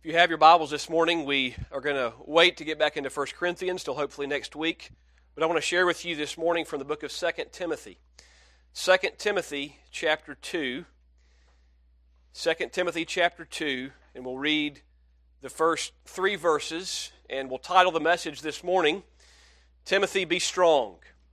you have your Bibles this morning, we are going to wait to get back into 1 Corinthians till hopefully next week. But I want to share with you this morning from the book of 2 Timothy. 2 Timothy chapter 2. 2 Timothy chapter 2, and we'll read the first 3 verses, and we'll title the message this morning, Timothy, Be Strong.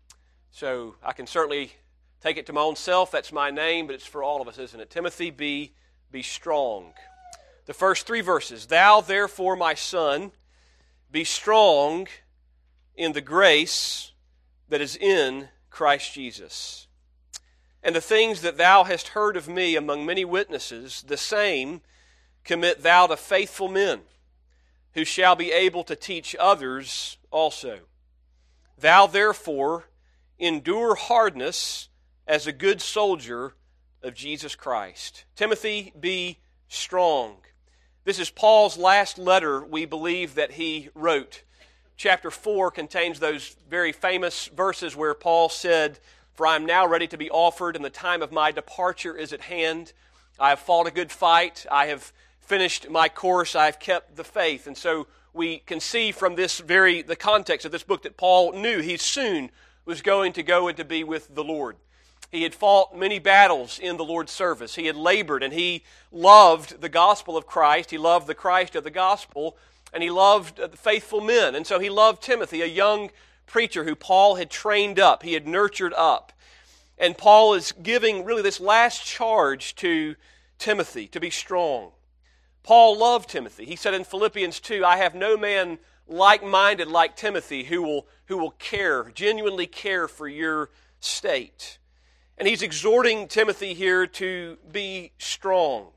So I can certainly take it to my own self. That's my name, but it's for all of us, isn't it? Timothy, be strong. The first 3 verses. Thou therefore, my son, be strong in the grace that is in Christ Jesus. And the things that thou hast heard of me among many witnesses, the same commit thou to faithful men, who shall be able to teach others also. Thou therefore endure hardness as a good soldier of Jesus Christ. Timothy, be strong. This is Paul's last letter, we believe, that he wrote. Chapter 4 contains those very famous verses where Paul said, For I am now ready to be offered, and the time of my departure is at hand. I have fought a good fight. I have finished my course. I have kept the faith. And so we can see from the context of this book that Paul knew he soon was going to go and to be with the Lord. He had fought many battles in the Lord's service. He had labored, and he loved the gospel of Christ. He loved the Christ of the gospel, and he loved faithful men. And so he loved Timothy, a young preacher who Paul had trained up, he had nurtured up. And Paul is giving really this last charge to Timothy, to be strong. Paul loved Timothy. He said in Philippians 2, I have no man like-minded like Timothy who will genuinely care for your state. And he's exhorting Timothy here to be strong.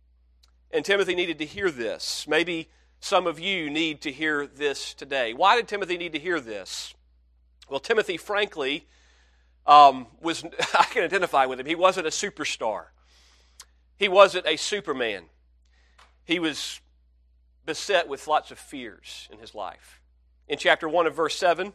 And Timothy needed to hear this. Maybe some of you need to hear this today. Why did Timothy need to hear this? Well, Timothy, frankly, I can identify with him. He wasn't a superstar. He wasn't a Superman. He was beset with lots of fears in his life. In chapter 1 of verse 7,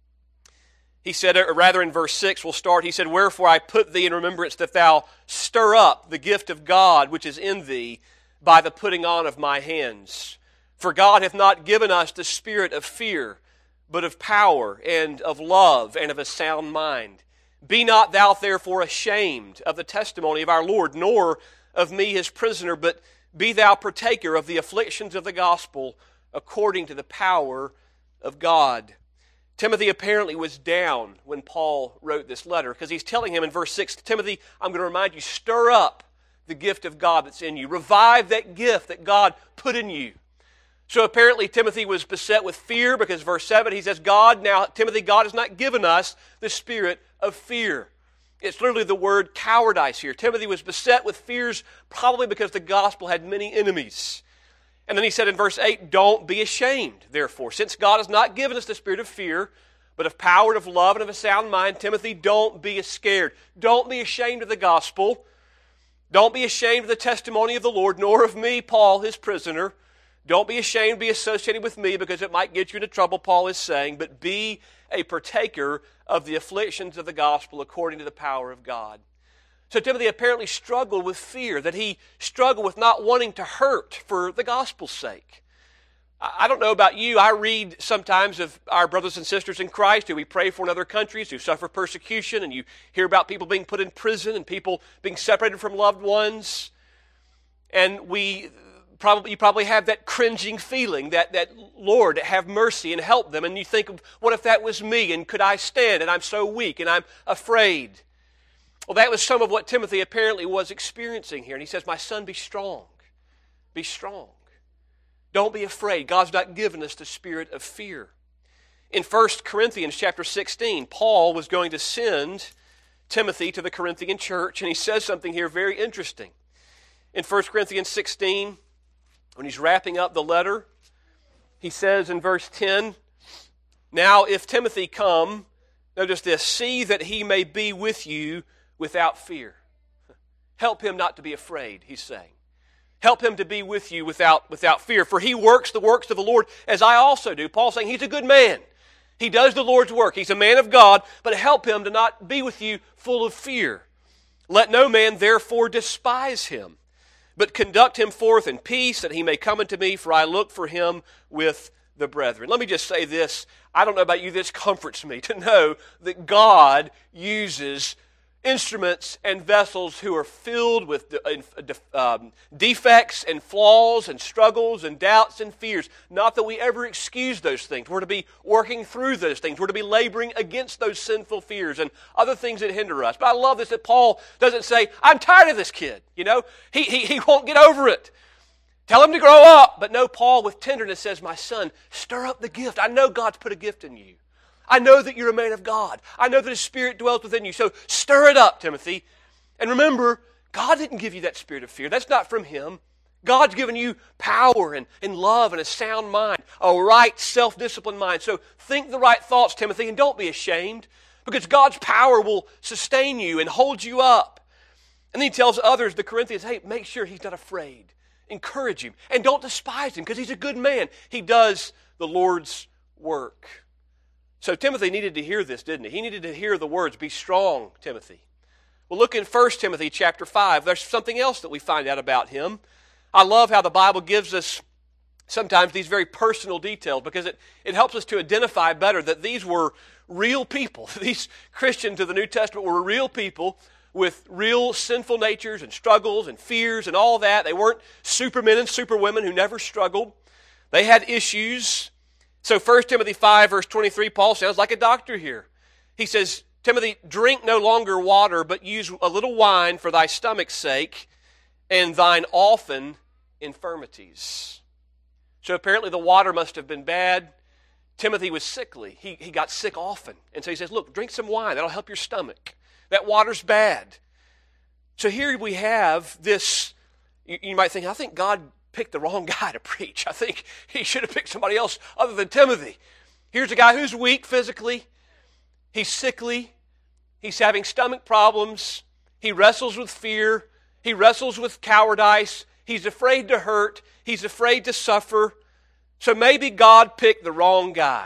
he said, or rather in verse 6, we'll start, he said, Wherefore I put thee in remembrance that thou stir up the gift of God which is in thee by the putting on of my hands. For God hath not given us the spirit of fear, but of power and of love and of a sound mind. Be not thou therefore ashamed of the testimony of our Lord, nor of me his prisoner, but be thou partaker of the afflictions of the gospel according to the power of God. Timothy apparently was down when Paul wrote this letter, because he's telling him in verse 6, Timothy, I'm going to remind you, stir up the gift of God that's in you. Revive that gift that God put in you. So apparently Timothy was beset with fear, because verse 7, he says, Timothy, God has not given us the spirit of fear. It's literally the word cowardice here. Timothy was beset with fears probably because the gospel had many enemies. And then he said in verse 8, Don't be ashamed, therefore. Since God has not given us the spirit of fear, but of power and of love and of a sound mind, Timothy, don't be scared. Don't be ashamed of the gospel. Don't be ashamed of the testimony of the Lord, nor of me, Paul, his prisoner. Don't be ashamed to be associated with me, because it might get you into trouble, Paul is saying, but be a partaker of the afflictions of the gospel according to the power of God. So Timothy apparently struggled with fear, that he struggled with not wanting to hurt for the gospel's sake. I don't know about you, I read sometimes of our brothers and sisters in Christ who we pray for in other countries who suffer persecution, and you hear about people being put in prison and people being separated from loved ones. And you probably have that cringing feeling that Lord, have mercy and help them. And you think, what if that was me, and could I stand, and I'm so weak and I'm afraid. Well, that was some of what Timothy apparently was experiencing here. And he says, my son, be strong. Be strong. Don't be afraid. God's not given us the spirit of fear. In 1 Corinthians chapter 16, Paul was going to send Timothy to the Corinthian church, and he says something here very interesting. In 1 Corinthians 16, when he's wrapping up the letter, he says in verse 10, Now if Timothy come, notice this, see that he may be with you without fear. Help him not to be afraid, he's saying. Help him to be with you without fear. For he works the works of the Lord as I also do. Paul's saying he's a good man. He does the Lord's work. He's a man of God, but help him to not be with you full of fear. Let no man therefore despise him. But conduct him forth in peace, that he may come unto me, for I look for him with the brethren. Let me just say this. I don't know about you, this comforts me to know that God uses instruments and vessels who are filled with defects and flaws and struggles and doubts and fears. Not that we ever excuse those things. We're to be working through those things. We're to be laboring against those sinful fears and other things that hinder us. But I love this that Paul doesn't say, I'm tired of this kid. You know, he won't get over it. Tell him to grow up. But no, Paul with tenderness says, my son, stir up the gift. I know God's put a gift in you. I know that you're a man of God. I know that His Spirit dwells within you. So stir it up, Timothy. And remember, God didn't give you that spirit of fear. That's not from Him. God's given you power and love and a sound mind, a right self-disciplined mind. So think the right thoughts, Timothy, and don't be ashamed, because God's power will sustain you and hold you up. And then he tells others, the Corinthians, hey, make sure he's not afraid. Encourage him. And don't despise him, because he's a good man. He does the Lord's work. So Timothy needed to hear this, didn't he? He needed to hear the words, be strong, Timothy. Well, look in 1 Timothy chapter 5. There's something else that we find out about him. I love how the Bible gives us sometimes these very personal details, because it helps us to identify better that these were real people. These Christians of the New Testament were real people with real sinful natures and struggles and fears and all that. They weren't supermen and superwomen who never struggled. They had issues. So 1 Timothy 5, verse 23, Paul sounds like a doctor here. He says, Timothy, drink no longer water, but use a little wine for thy stomach's sake and thine often infirmities. So apparently the water must have been bad. Timothy was sickly. He got sick often. And so he says, look, drink some wine. That'll help your stomach. That water's bad. So here we have this, you might think, I think God picked the wrong guy to preach. I think he should have picked somebody else other than Timothy. Here's a guy who's weak physically. He's sickly. He's having stomach problems. He wrestles with fear. He wrestles with cowardice. He's afraid to hurt. He's afraid to suffer. So maybe God picked the wrong guy.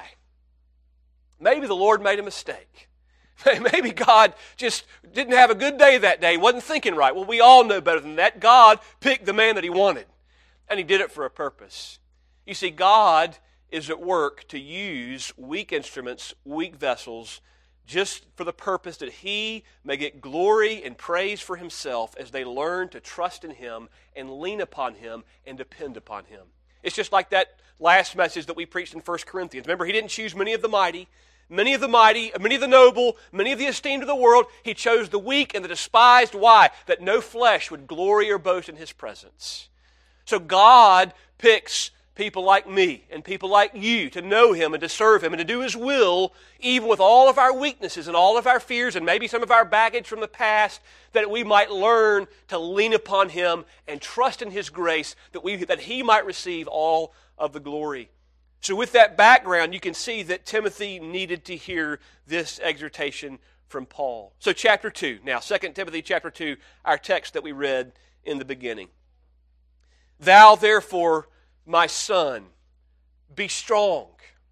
Maybe the Lord made a mistake. Maybe God just didn't have a good day that day, wasn't thinking right. Well, we all know better than that. God picked the man that He wanted, and He did it for a purpose. You see, God is at work to use weak instruments, weak vessels, just for the purpose that He may get glory and praise for Himself as they learn to trust in Him and lean upon Him and depend upon Him. It's just like that last message that we preached in 1 Corinthians. Remember, He didn't choose many of the mighty, many of the noble, many of the esteemed of the world. He chose the weak and the despised. Why? That no flesh would glory or boast in His presence. So God picks people like me and people like you to know Him and to serve Him and to do His will, even with all of our weaknesses and all of our fears and maybe some of our baggage from the past, that we might learn to lean upon Him and trust in His grace, that He might receive all of the glory. So with that background, you can see that Timothy needed to hear this exhortation from Paul. So chapter 2, now 2 Timothy chapter 2, our text that we read in the beginning. Thou therefore, my son, be strong.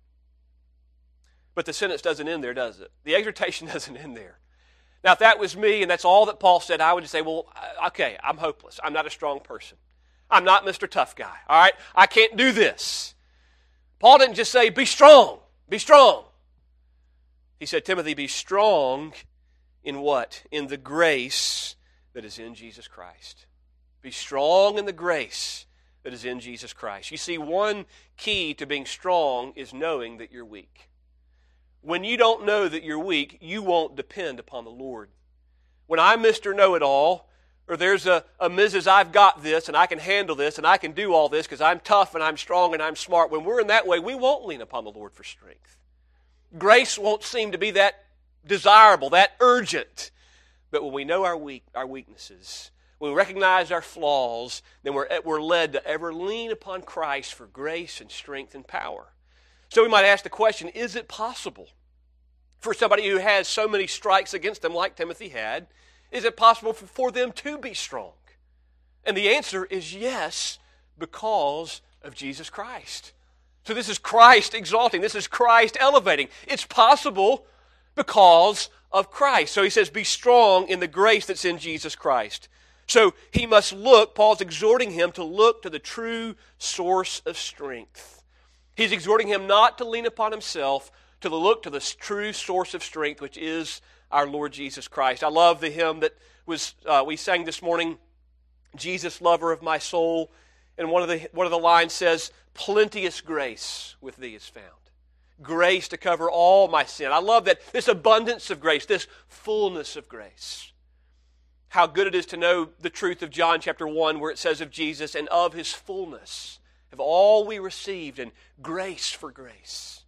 But the sentence doesn't end there, does it? The exhortation doesn't end there. Now, if that was me and that's all that Paul said, I would just say, well, okay, I'm hopeless. I'm not a strong person. I'm not Mr. Tough Guy, all right? I can't do this. Paul didn't just say, be strong, be strong. He said, Timothy, be strong in what? In the grace that is in Jesus Christ. Be strong in the grace that is in Jesus Christ. You see, one key to being strong is knowing that you're weak. When you don't know that you're weak, you won't depend upon the Lord. When I'm Mr. Know-It-All, or there's a Mrs. I've got this and I can handle this and I can do all this because I'm tough and I'm strong and I'm smart, when we're in that way, we won't lean upon the Lord for strength. Grace won't seem to be that desirable, that urgent. But when we know our weaknesses, when we recognize our flaws, then we're led to ever lean upon Christ for grace and strength and power. So we might ask the question, is it possible for somebody who has so many strikes against them like Timothy had, is it possible for them to be strong? And the answer is yes, because of Jesus Christ. So this is Christ exalting. This is Christ elevating. It's possible because of Christ. So he says, be strong in the grace that's in Jesus Christ. So he must look, Paul's exhorting him to look to the true source of strength. He's exhorting him not to lean upon himself, to look to the true source of strength, which is our Lord Jesus Christ. I love the hymn that we sang this morning, Jesus, lover of my soul. And one of the lines says, plenteous grace with thee is found. Grace to cover all my sin. I love that, this abundance of grace, this fullness of grace. How good it is to know the truth of John chapter 1, where it says of Jesus, and of his fullness have all we received, and grace for grace.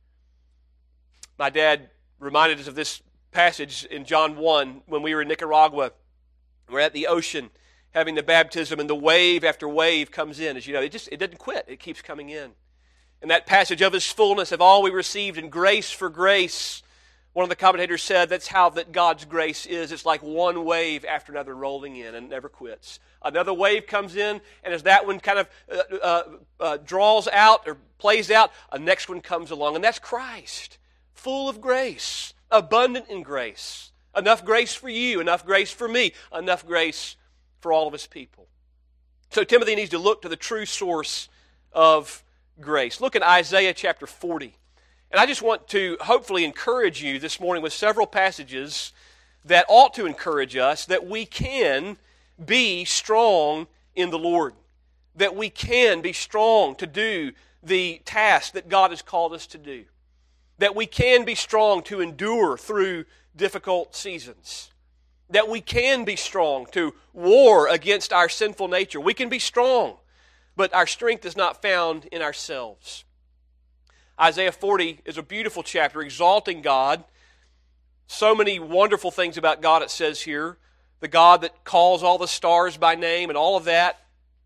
My dad reminded us of this passage in John 1 when we were in Nicaragua. We're at the ocean having the baptism, and the wave after wave comes in. As you know, it doesn't quit. It keeps coming in. And that passage of his fullness of all we received in grace for grace, one of the commentators said that's how that God's grace is. It's like one wave after another rolling in and never quits. Another wave comes in, and as that one kind of draws out or plays out, a next one comes along. And that's Christ, full of grace, abundant in grace. Enough grace for you, enough grace for me, enough grace for all of his people. So Timothy needs to look to the true source of grace. Look at Isaiah chapter 40. And I just want to hopefully encourage you this morning with several passages that ought to encourage us that we can be strong in the Lord. That we can be strong to do the task that God has called us to do. That we can be strong to endure through difficult seasons. That we can be strong to war against our sinful nature. We can be strong, but our strength is not found in ourselves. Isaiah 40 is a beautiful chapter exalting God. So many wonderful things about God it says here. The God that calls all the stars by name and all of that.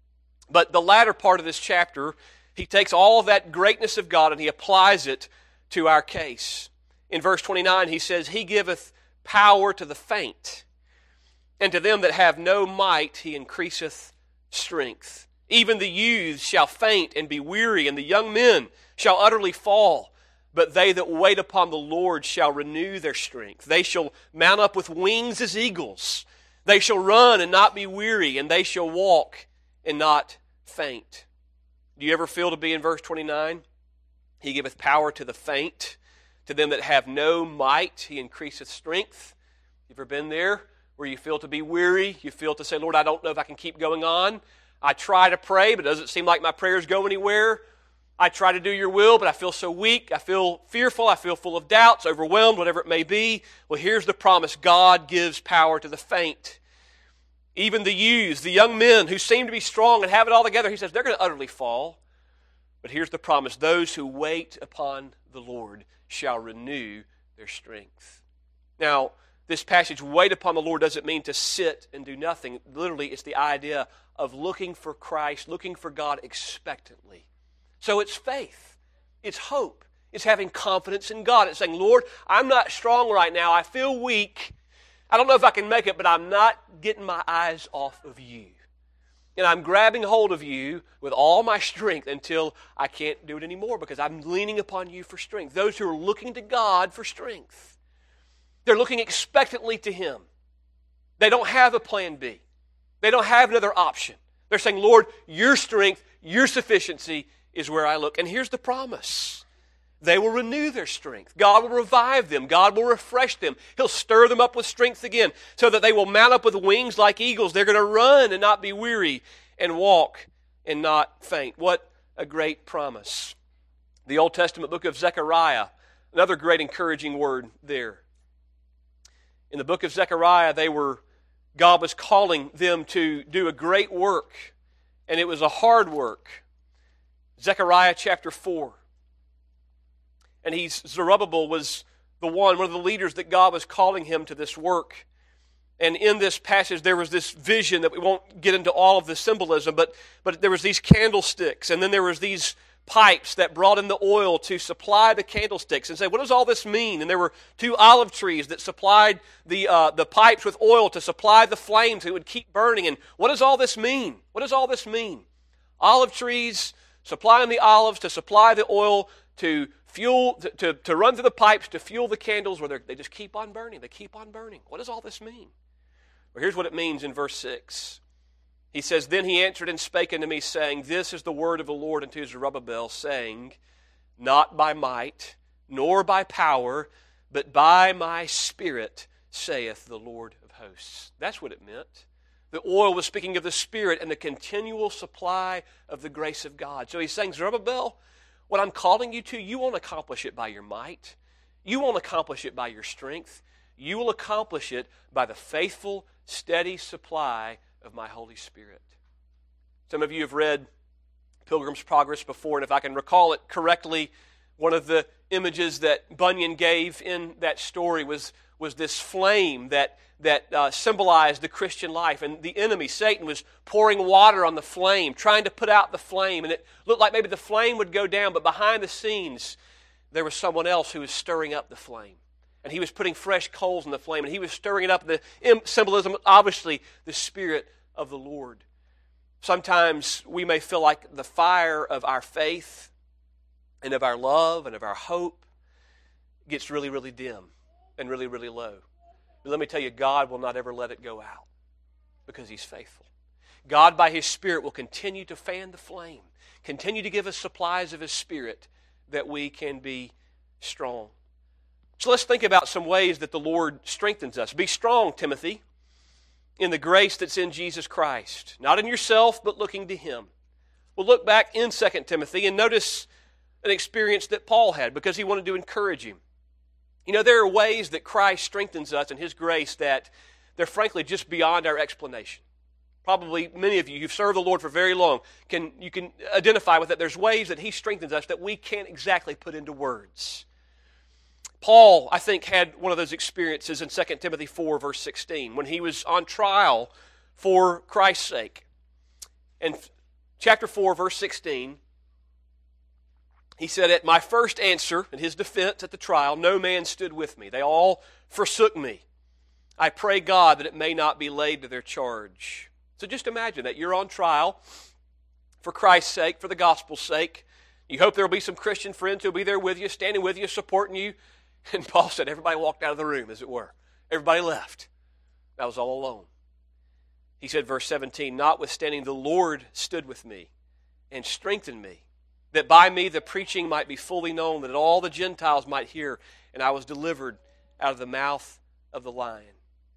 But the latter part of this chapter, he takes all of that greatness of God and he applies it to our case. In verse 29 he says, he giveth power to the faint, and to them that have no might he increaseth strength. Even the youths shall faint and be weary, and the young men shall utterly fall. But they that wait upon the Lord shall renew their strength. They shall mount up with wings as eagles. They shall run and not be weary, and they shall walk and not faint. Do you ever feel to be in verse 29? He giveth power to the faint. To them that have no might, he increaseth strength. You ever been there where you feel to be weary? You feel to say, Lord, I don't know if I can keep going on. I try to pray, but it doesn't seem like my prayers go anywhere. I try to do your will, but I feel so weak. I feel fearful. I feel full of doubts, overwhelmed, whatever it may be. Well, here's the promise. God gives power to the faint. Even the youths, the young men who seem to be strong and have it all together, he says they're going to utterly fall. But here's the promise. Those who wait upon the Lord shall renew their strength. Now, this passage, wait upon the Lord, doesn't mean to sit and do nothing. Literally, it's the idea of looking for Christ, looking for God expectantly. So it's faith. It's hope. It's having confidence in God. It's saying, Lord, I'm not strong right now. I feel weak. I don't know if I can make it, but I'm not getting my eyes off of you. And I'm grabbing hold of you with all my strength until I can't do it anymore because I'm leaning upon you for strength. Those who are looking to God for strength, they're looking expectantly to Him. They don't have a plan B. They don't have another option. They're saying, Lord, your strength, your sufficiency is where I look. And here's the promise. They will renew their strength. God will revive them. God will refresh them. He'll stir them up with strength again so that they will mount up with wings like eagles. They're going to run and not be weary and walk and not faint. What a great promise. The Old Testament book of Zechariah, another great encouraging word there. In the book of Zechariah, God was calling them to do a great work, and it was a hard work. Zechariah chapter 4. And Zerubbabel was one of the leaders that God was calling him to this work. And in this passage, there was this vision that we won't get into all of the symbolism, but there was these candlesticks, and then there was these pipes that brought in the oil to supply the candlesticks. And say, what does all this mean? And there were 2 olive trees that supplied the pipes with oil to supply the flames that would keep burning. And what does all this mean? What does all this mean? Olive trees supplying the olives to supply the oil to fuel, to run through the pipes to fuel the candles where they just keep on burning. They keep on burning. What does all this mean? Well, here's what it means in verse 6. He says, Then he answered and spake unto me, saying, This is the word of the Lord unto Zerubbabel, saying, Not by might, nor by power, but by my Spirit, saith the Lord of hosts. That's what it meant. The oil was speaking of the Spirit and the continual supply of the grace of God. So he's saying, Zerubbabel, what I'm calling you to, you won't accomplish it by your might. You won't accomplish it by your strength. You will accomplish it by the faithful, steady supply of my Holy Spirit. Some of you have read Pilgrim's Progress before, and if I can recall it correctly, one of the images that Bunyan gave in that story was this flame that symbolized the Christian life. And the enemy, Satan, was pouring water on the flame, trying to put out the flame. And it looked like maybe the flame would go down, but behind the scenes, there was someone else who was stirring up the flame. And he was putting fresh coals in the flame, and he was stirring it up. The symbolism, obviously, the Spirit of the Lord. Sometimes we may feel like the fire of our faith and of our love and of our hope gets really, really dim and really, really low. But let me tell you, God will not ever let it go out because He's faithful. God, by His Spirit, will continue to fan the flame, continue to give us supplies of His Spirit that we can be strong. So let's think about some ways that the Lord strengthens us. Be strong, Timothy, in the grace that's in Jesus Christ. Not in yourself, but looking to Him. We'll look back in 2 Timothy and notice an experience that Paul had because he wanted to encourage him. You know, there are ways that Christ strengthens us in His grace that they're frankly just beyond our explanation. Probably many of you who've served the Lord for very long, you can identify with that. There's ways that He strengthens us that we can't exactly put into words. Paul, I think, had one of those experiences in 2 Timothy 4, verse 16, when he was on trial for Christ's sake. In chapter 4, verse 16, he said, At my first answer, in his defense at the trial, no man stood with me. They all forsook me. I pray God that it may not be laid to their charge. So just imagine that you're on trial for Christ's sake, for the gospel's sake. You hope there will be some Christian friends who will be there with you, standing with you, supporting you. And Paul said everybody walked out of the room, as it were. Everybody left. I was all alone. He said, verse 17, Notwithstanding the Lord stood with me and strengthened me, that by me the preaching might be fully known, that all the Gentiles might hear, and I was delivered out of the mouth of the lion.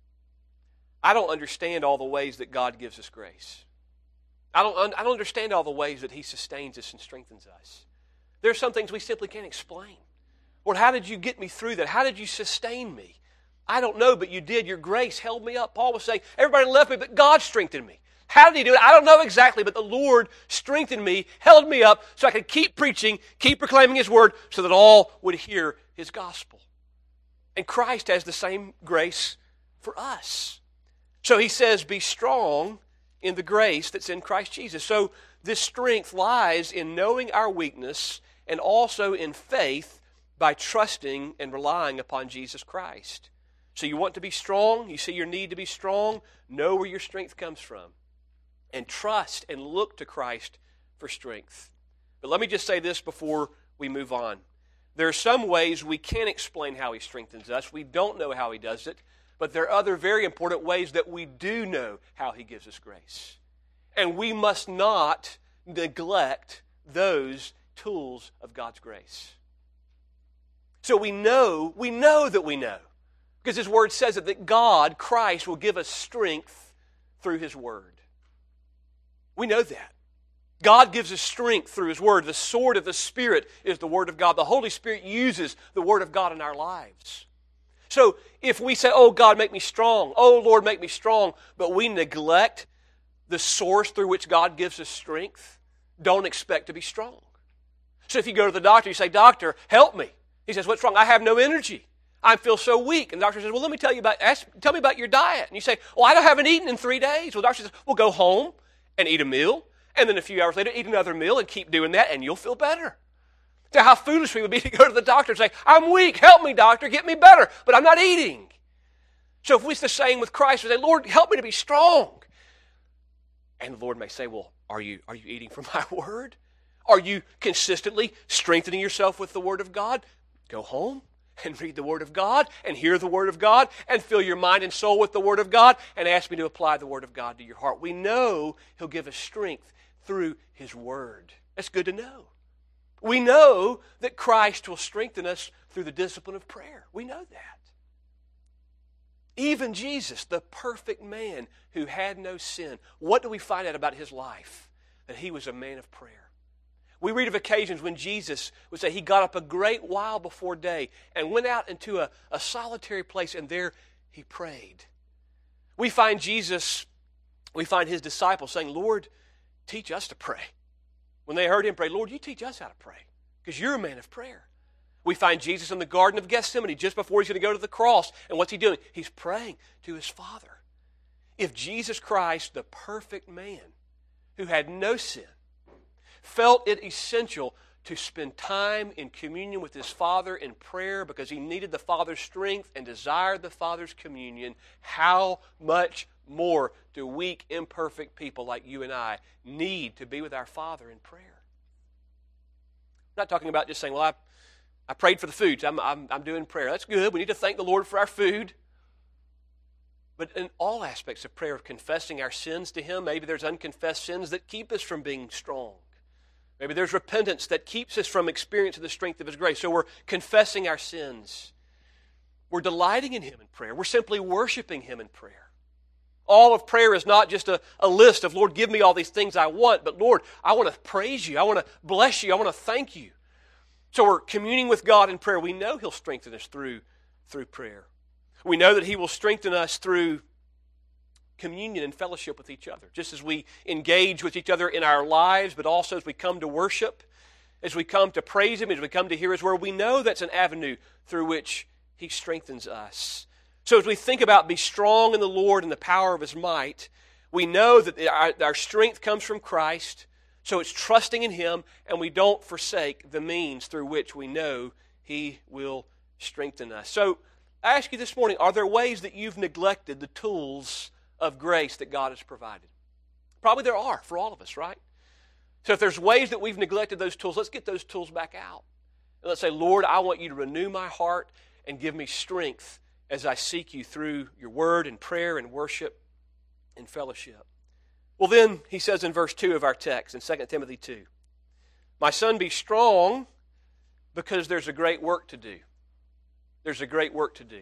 I don't understand all the ways that God gives us grace. I don't understand all the ways that He sustains us and strengthens us. There are some things we simply can't explain. Lord, how did you get me through that? How did you sustain me? I don't know, but you did. Your grace held me up. Paul was saying, everybody left me, but God strengthened me. How did He do it? I don't know exactly, but the Lord strengthened me, held me up, so I could keep preaching, keep proclaiming His word, so that all would hear His gospel. And Christ has the same grace for us. So He says, be strong in the grace that's in Christ Jesus. So this strength lies in knowing our weakness and also in faith by trusting and relying upon Jesus Christ. So you want to be strong, you see your need to be strong, know where your strength comes from. And trust and look to Christ for strength. But let me just say this before we move on. There are some ways we can't explain how He strengthens us. We don't know how He does it. But there are other very important ways that we do know how He gives us grace. And we must not neglect those tools of God's grace. So we know that we know. Because His Word says that God, Christ, will give us strength through His Word. We know that. God gives us strength through His Word. The sword of the Spirit is the Word of God. The Holy Spirit uses the Word of God in our lives. So if we say, oh God, make me strong, oh Lord, make me strong, but we neglect the source through which God gives us strength, don't expect to be strong. So if you go to the doctor, you say, doctor, help me. He says, what's wrong? I have no energy. I feel so weak. And the doctor says, well, let me tell me about your diet. And you say, well, I haven't eaten in 3 days. Well, the doctor says, well, go home and eat a meal. And then a few hours later, eat another meal and keep doing that, and you'll feel better. So how foolish we would be to go to the doctor and say, I'm weak, help me, doctor, get me better, but I'm not eating. So if it's the same with Christ, we say, Lord, help me to be strong. And the Lord may say, well, are you eating from my word? Are you consistently strengthening yourself with the word of God? Go home, and read the Word of God and hear the Word of God and fill your mind and soul with the Word of God and ask me to apply the Word of God to your heart. We know He'll give us strength through His Word. That's good to know. We know that Christ will strengthen us through the discipline of prayer. We know that. Even Jesus, the perfect man who had no sin, what do we find out about His life? That He was a man of prayer. We read of occasions when Jesus would say He got up a great while before day and went out into a solitary place, and there He prayed. We find His disciples saying, Lord, teach us to pray. When they heard Him pray, Lord, you teach us how to pray, because you're a man of prayer. We find Jesus in the Garden of Gethsemane just before He's going to go to the cross. And what's He doing? He's praying to His Father. If Jesus Christ, the perfect man who had no sin, felt it essential to spend time in communion with His Father in prayer because He needed the Father's strength and desired the Father's communion, how much more do weak, imperfect people like you and I need to be with our Father in prayer? I'm not talking about just saying, well, I prayed for the food, so I'm doing prayer. That's good. We need to thank the Lord for our food. But in all aspects of prayer, of confessing our sins to Him, maybe there's unconfessed sins that keep us from being strong. Maybe there's repentance that keeps us from experiencing the strength of His grace. So we're confessing our sins. We're delighting in Him in prayer. We're simply worshiping Him in prayer. All of prayer is not just a list of, Lord, give me all these things I want, but Lord, I want to praise you. I want to bless you. I want to thank you. So we're communing with God in prayer. We know He'll strengthen us through prayer. We know that He will strengthen us through communion and fellowship with each other, just as we engage with each other in our lives, but also as we come to worship, as we come to praise Him, as we come to hear His Word. We know that's an avenue through which He strengthens us. So as we think about be strong in the Lord and the power of His might, we know that our strength comes from Christ, so it's trusting in Him, and we don't forsake the means through which we know He will strengthen us. So I ask you this morning, are there ways that you've neglected the tools of grace that God has provided? Probably there are for all of us, right? So if there's ways that we've neglected those tools, let's get those tools back out. And let's say, Lord, I want you to renew my heart and give me strength as I seek you through your word and prayer and worship and fellowship. Well, then, he says in verse 2 of our text, in 2 Timothy 2, my son, be strong because there's a great work to do. There's a great work to do.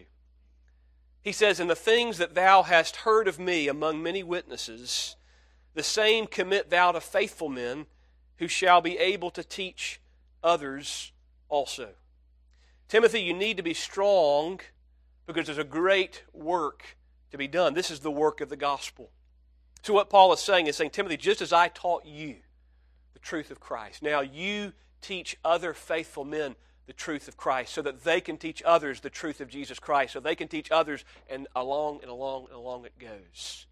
He says, and the things that thou hast heard of me among many witnesses, the same commit thou to faithful men who shall be able to teach others also. Timothy, you need to be strong because there's a great work to be done. This is the work of the gospel. So what Paul is saying, Timothy, just as I taught you the truth of Christ, now you teach other faithful men the truth of Christ so that they can teach others the truth of Jesus Christ, so they can teach others, and along it goes.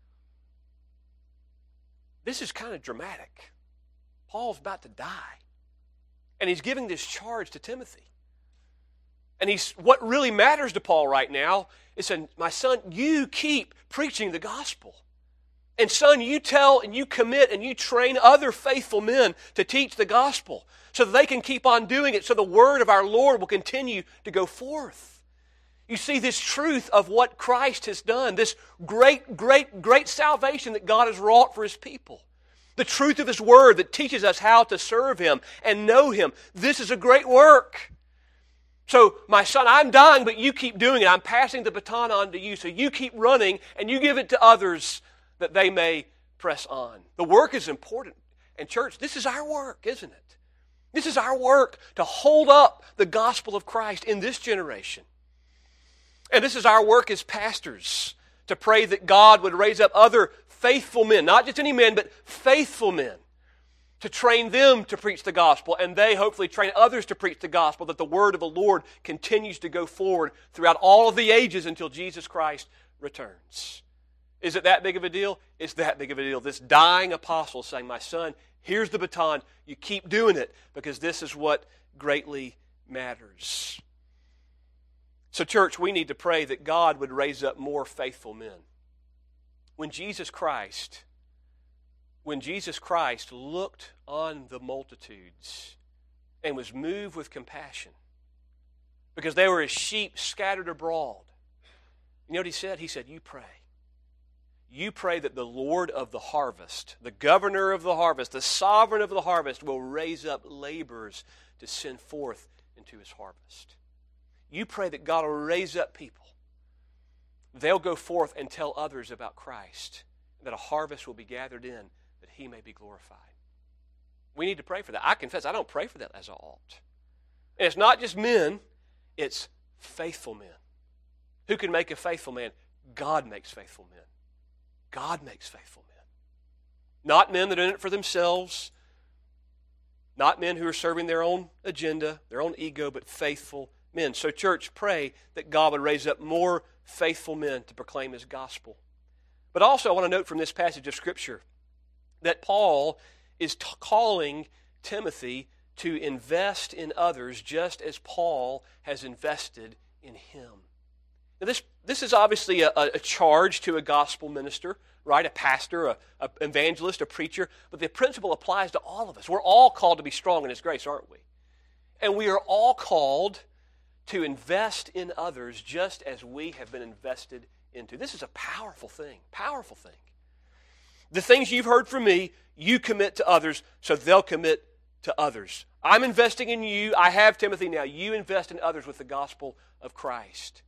This is kind of dramatic. Paul's about to die, and he's giving this charge to Timothy. And what really matters to Paul right now is saying, my son, you keep preaching the gospel. And son, you tell and you commit and you train other faithful men to teach the gospel so that they can keep on doing it, so the word of our Lord will continue to go forth. You see this truth of what Christ has done, this great, great, great salvation that God has wrought for His people. The truth of His word that teaches us how to serve Him and know Him. This is a great work. So, my son, I'm dying, but you keep doing it. I'm passing the baton on to you, so you keep running and you give it to others that they may press on. The work is important. And church, this is our work, isn't it? This is our work to hold up the gospel of Christ in this generation. And this is our work as pastors, to pray that God would raise up other faithful men, not just any men, but faithful men, to train them to preach the gospel, and they hopefully train others to preach the gospel, that the word of the Lord continues to go forward throughout all of the ages until Jesus Christ returns. Is it that big of a deal? It's that big of a deal. This dying apostle saying, my son, here's the baton. You keep doing it because this is what greatly matters. So church, we need to pray that God would raise up more faithful men. When Jesus Christ looked on the multitudes and was moved with compassion because they were as sheep scattered abroad. You know what he said? He said, you pray. You pray that the Lord of the harvest, the governor of the harvest, the sovereign of the harvest will raise up laborers to send forth into his harvest. You pray that God will raise up people. They'll go forth and tell others about Christ, that a harvest will be gathered in, that he may be glorified. We need to pray for that. I confess, I don't pray for that as I ought. And it's not just men, it's faithful men. Who can make a faithful man? God makes faithful men. God makes faithful men. Not men that are in it for themselves, not men who are serving their own agenda, their own ego, but faithful men. So church, pray that God would raise up more faithful men to proclaim his gospel. But also I want to note from this passage of Scripture that Paul is calling Timothy to invest in others just as Paul has invested in him. Now this is obviously a charge to a gospel minister, right? A pastor, an evangelist, a preacher. But the principle applies to all of us. We're all called to be strong in his grace, aren't we? And we are all called to invest in others just as we have been invested into. This is a powerful thing, powerful thing. The things you've heard from me, you commit to others, so they'll commit to others. I'm investing in you. I have Timothy now. You invest in others with the gospel of Christ.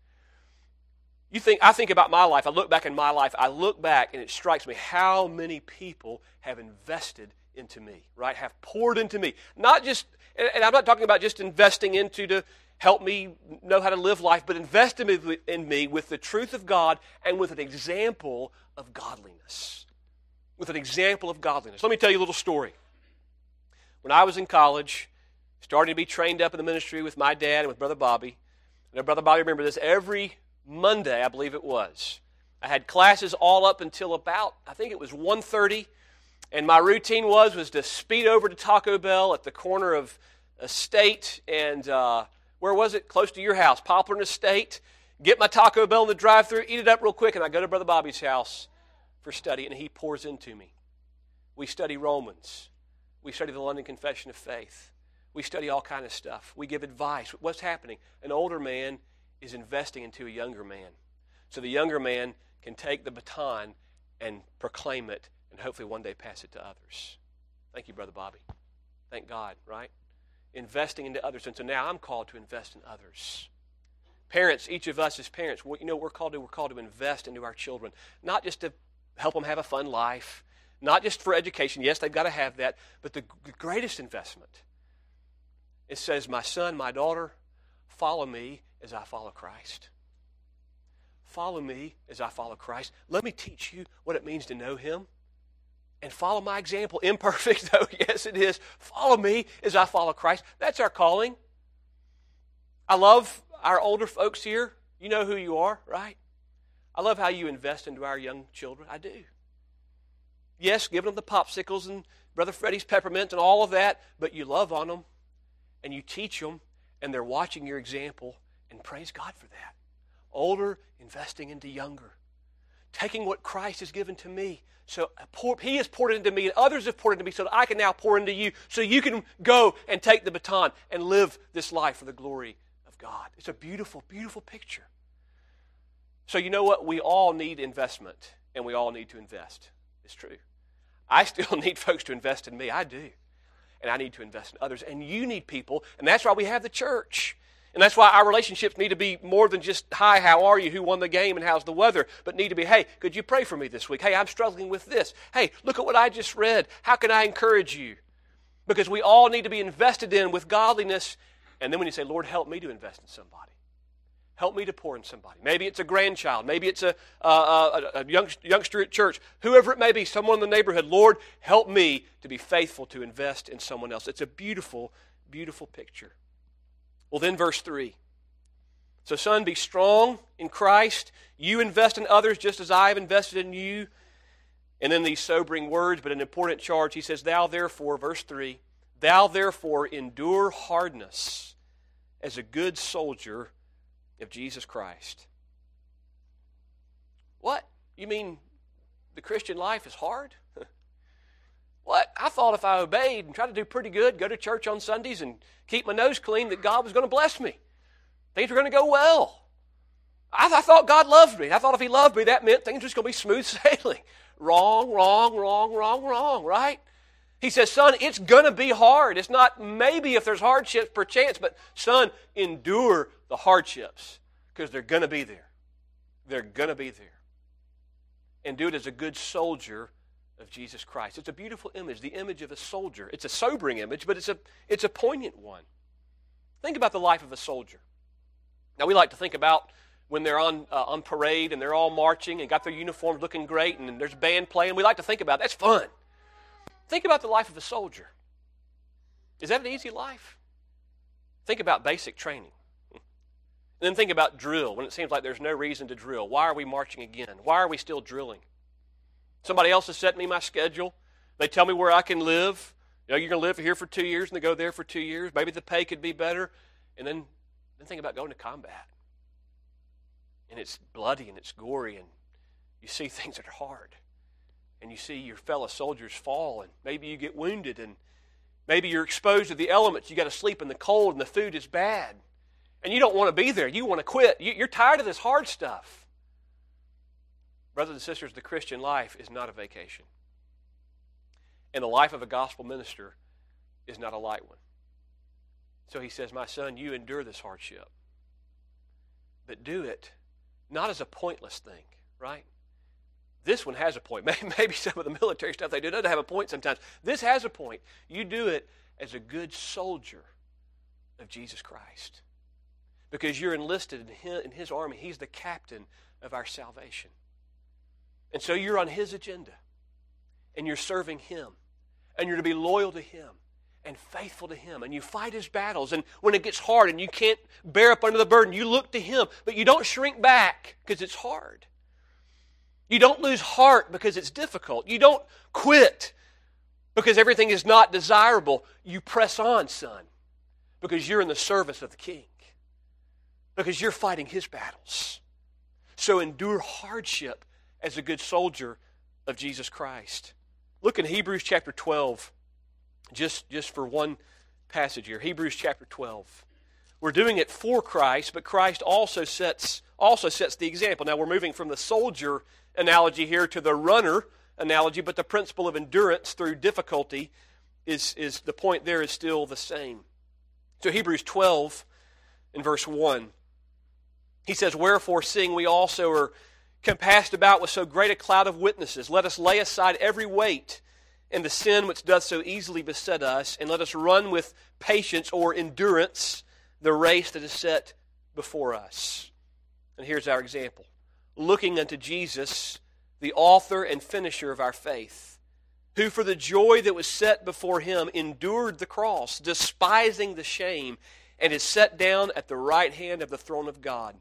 I think about my life. I look back in my life. I look back and it strikes me how many people have invested into me, right? Have poured into me. Not just, and I'm not talking about just investing into to help me know how to live life, but invest in me with the truth of God and with an example of godliness. With an example of godliness. Let me tell you a little story. When I was in college, starting to be trained up in the ministry with my dad and with Brother Bobby, and Brother Bobby, remember this, every Monday, I believe it was, I had classes all up until about, I think it was 1:30, and my routine was to speed over to Taco Bell at the corner of Estate and, where was it? Close to your house, Poplar and Estate, get my Taco Bell in the drive-thru, eat it up real quick, and I go to Brother Bobby's house for study, and he pours into me. We study Romans. We study the London Confession of Faith. We study all kind of stuff. We give advice. What's happening? An older man is investing into a younger man. So the younger man can take the baton and proclaim it and hopefully one day pass it to others. Thank you, Brother Bobby. Thank God, right? Investing into others. And so now I'm called to invest in others. Parents, each of us as parents, you know what we're called to? We're called to invest into our children. Not just to help them have a fun life. Not just for education. Yes, they've got to have that. But the greatest investment, it says, my son, my daughter, follow me as I follow Christ. Follow me as I follow Christ. Let me teach you what it means to know him. And follow my example. Imperfect though, yes it is. Follow me as I follow Christ. That's our calling. I love our older folks here. You know who you are, right? I love how you invest into our young children. I do. Yes, giving them the popsicles and Brother Freddie's peppermint and all of that, but you love on them and you teach them and they're watching your example, and praise God for that. Older, investing into younger. Taking what Christ has given to me. So he has poured into me and others have poured into me so that I can now pour into you so you can go and take the baton and live this life for the glory of God. It's a beautiful, beautiful picture. So you know what? We all need investment and we all need to invest. It's true. I still need folks to invest in me. I do. And I need to invest in others. And you need people. And that's why we have the church. And that's why our relationships need to be more than just, hi, how are you? Who won the game and how's the weather? But need to be, hey, could you pray for me this week? Hey, I'm struggling with this. Hey, look at what I just read. How can I encourage you? Because we all need to be invested in with godliness. And then when you say, Lord, help me to invest in somebody. Help me to pour in somebody. Maybe it's a grandchild. Maybe it's a youngster at church. Whoever it may be, someone in the neighborhood. Lord, help me to be faithful to invest in someone else. It's a beautiful, beautiful picture. Well, then verse 3. So, son, be strong in Christ. You invest in others just as I have invested in you. And then these sobering words, but an important charge. He says, thou therefore, verse 3, thou therefore endure hardness as a good soldier of Jesus Christ. What? You mean the Christian life is hard? What? I thought if I obeyed and tried to do pretty good, go to church on Sundays and keep my nose clean, that God was going to bless me. Things are going to go well. I thought God loved me. I thought if He loved me, that meant things were just going to be smooth sailing. Wrong, right? He says, son, it's going to be hard. It's not maybe if there's hardships perchance, but son, endure the hardships because they're going to be there. They're going to be there. And do it as a good soldier of Jesus Christ. It's a beautiful image, the image of a soldier. It's a sobering image, but it's a poignant one. Think about the life of a soldier. Now, we like to think about when they're on parade and they're all marching and got their uniforms looking great and there's band playing. We like to think about that's fun. Think about the life of a soldier. Is that an easy life? Think about basic training. And then think about drill when it seems like there's no reason to drill. Why are we marching again? Why are we still drilling? Somebody else has set me my schedule. They tell me where I can live. You know, you're going to live here for 2 years and they go there for 2 years. Maybe the pay could be better. And then think about going to combat. And it's bloody and it's gory and you see things that are hard. And you see your fellow soldiers fall and maybe you get wounded and maybe you're exposed to the elements. You got to sleep in the cold and the food is bad. And you don't want to be there. You want to quit. You're tired of this hard stuff. Brothers and sisters, the Christian life is not a vacation. And the life of a gospel minister is not a light one. So he says, my son, you endure this hardship. But do it not as a pointless thing, right? This one has a point. Maybe some of the military stuff they do doesn't have a point sometimes. This has a point. You do it as a good soldier of Jesus Christ. Because you're enlisted in His army. He's the captain of our salvation. And so you're on His agenda. And you're serving Him. And you're to be loyal to Him. And faithful to Him. And you fight His battles. And when it gets hard and you can't bear up under the burden, you look to Him. But you don't shrink back because it's hard. You don't lose heart because it's difficult. You don't quit because everything is not desirable. You press on, son. Because you're in the service of the King. Because you're fighting His battles. So endure hardship as a good soldier of Jesus Christ. Look in Hebrews chapter 12, just for one passage here. Hebrews chapter 12. We're doing it for Christ, but Christ also sets the example. Now we're moving from the soldier analogy here to the runner analogy, but the principle of endurance through difficulty is the point there is still the same. So Hebrews 12 in verse 1. He says, wherefore, seeing we also are compassed about with so great a cloud of witnesses, let us lay aside every weight and the sin which doth so easily beset us, and let us run with patience or endurance the race that is set before us. And here's our example. Looking unto Jesus, the author and finisher of our faith, who for the joy that was set before Him endured the cross, despising the shame, and is set down at the right hand of the throne of God.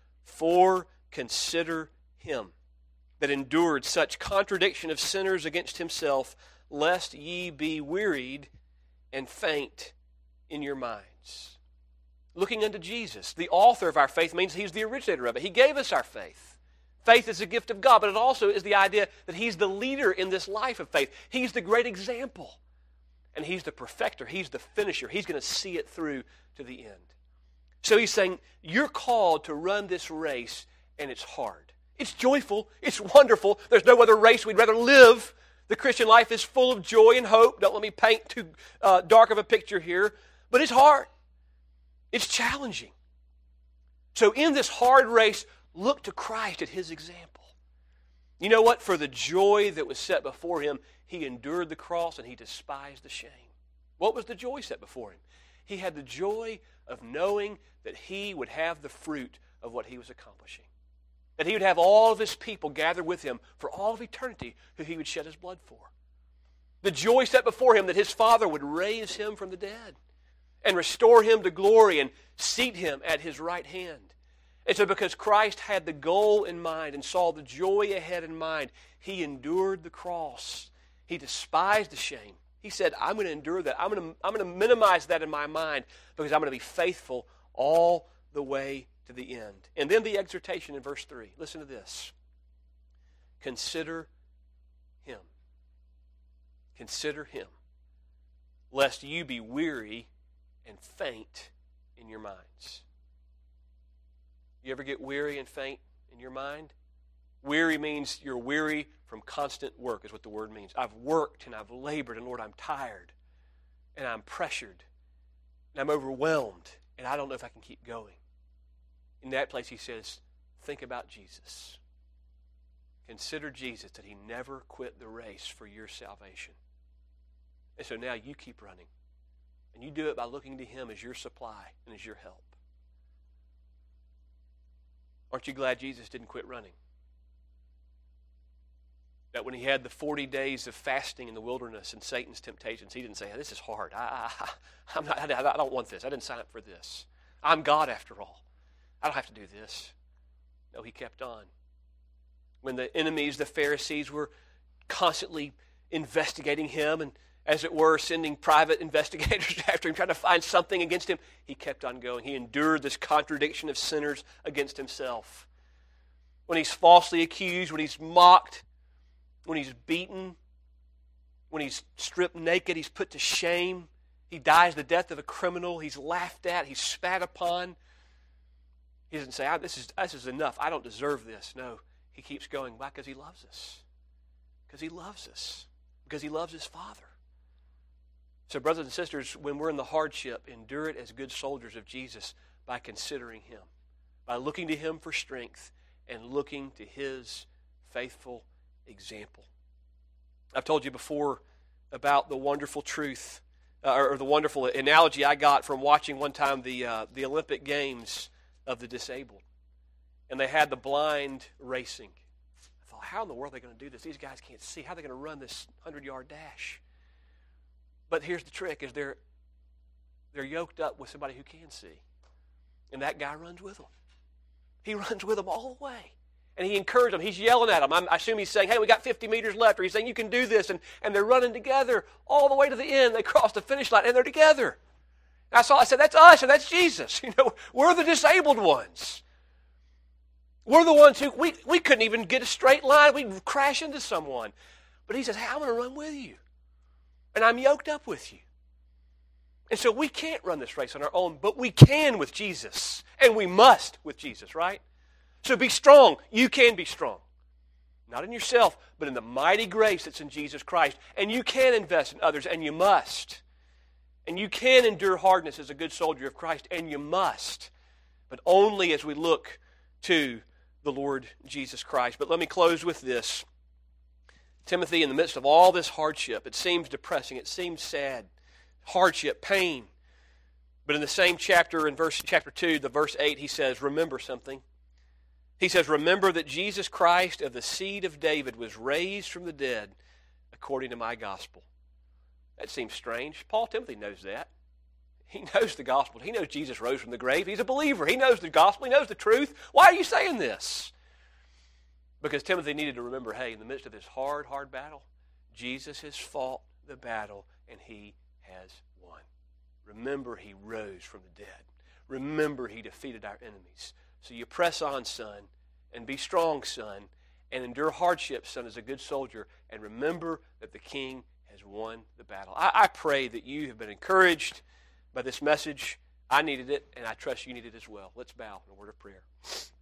For consider Him that endured such contradiction of sinners against Himself, lest ye be wearied and faint in your minds. Looking unto Jesus, the author of our faith, means He's the originator of it. He gave us our faith. Faith is a gift of God, but it also is the idea that He's the leader in this life of faith. He's the great example. And He's the perfecter. He's the finisher. He's going to see it through to the end. So He's saying, you're called to run this race, and it's hard. It's joyful. It's wonderful. There's no other race we'd rather live. The Christian life is full of joy and hope. Don't let me paint too dark of a picture here. But it's hard. It's challenging. So in this hard race, look to Christ at His example. You know what? For the joy that was set before Him, He endured the cross and He despised the shame. What was the joy set before Him? He had the joy of knowing that He would have the fruit of what He was accomplishing. That He would have all of His people gathered with Him for all of eternity who He would shed His blood for. The joy set before Him that His Father would raise Him from the dead and restore Him to glory and seat Him at His right hand. And so because Christ had the goal in mind and saw the joy ahead in mind, He endured the cross. He despised the shame. He said, I'm going to endure that. I'm going to minimize that in my mind because I'm going to be faithful all the way to the end. And then the exhortation in verse 3. Listen to this. Consider Him. Consider Him, lest you be weary and faint in your minds. You ever get weary and faint in your mind? Weary means you're weary from constant work is what the word means. I've worked and I've labored, and Lord, I'm tired and I'm pressured and I'm overwhelmed and I don't know if I can keep going. In that place he says, think about Jesus. Consider Jesus, that he never quit the race for your salvation. And so now you keep running. And you do it by looking to him as your supply and as your help. Aren't you glad Jesus didn't quit running? That when he had the 40 days of fasting in the wilderness and Satan's temptations, he didn't say, this is hard. I don't want this. I didn't sign up for this. I'm God after all. I don't have to do this. No, he kept on. When the enemies, the Pharisees, were constantly investigating him and, as it were, sending private investigators after him, trying to find something against him, he kept on going. He endured this contradiction of sinners against himself. When he's falsely accused, when he's mocked, when he's beaten, when he's stripped naked, he's put to shame, he dies the death of a criminal, he's laughed at, he's spat upon. He doesn't say, this is enough, I don't deserve this. No, he keeps going. Why? Because he loves us. Because he loves us. Because he loves his Father. So brothers and sisters, when we're in the hardship, endure it as good soldiers of Jesus by considering him, by looking to him for strength and looking to his faithful example. I've told you before about the wonderful truth, or the wonderful analogy I got from watching one time the Olympic Games of the disabled. And they had the blind racing. I thought, how in the world are they going to do this? These guys can't see. How are they going to run this 100-yard dash? But here's the trick, is they're yoked up with somebody who can see. And that guy runs with them. He runs with them all the way. And he encouraged them. He's yelling at them. I assume he's saying, hey, we got 50 meters left. Or he's saying, you can do this. And they're running together all the way to the end. They cross the finish line, and they're together. And I said, that's us, and that's Jesus. We're the disabled ones. We're the ones who, we couldn't even get a straight line. We'd crash into someone. But he says, hey, I'm going to run with you. And I'm yoked up with you. And so we can't run this race on our own, but we can with Jesus. And we must with Jesus, right? So be strong. You can be strong. Not in yourself, but in the mighty grace that's in Jesus Christ. And you can invest in others, and you must. And you can endure hardness as a good soldier of Christ, and you must. But only as we look to the Lord Jesus Christ. But let me close with this. Timothy, in the midst of all this hardship, it seems depressing, it seems sad, hardship, pain. But in the same chapter, in chapter 2, the verse 8, he says, remember something. He says, remember that Jesus Christ of the seed of David was raised from the dead according to my gospel. That seems strange. Timothy knows that. He knows the gospel. He knows Jesus rose from the grave. He's a believer. He knows the gospel. He knows the truth. Why are you saying this? Because Timothy needed to remember, hey, in the midst of this hard, hard battle, Jesus has fought the battle and he has won. Remember, he rose from the dead. Remember, he defeated our enemies. So you press on, son, and be strong, son, and endure hardship, son, as a good soldier, and remember that the King has won the battle. I pray that you have been encouraged by this message. I needed it, and I trust you need it as well. Let's bow in a word of prayer.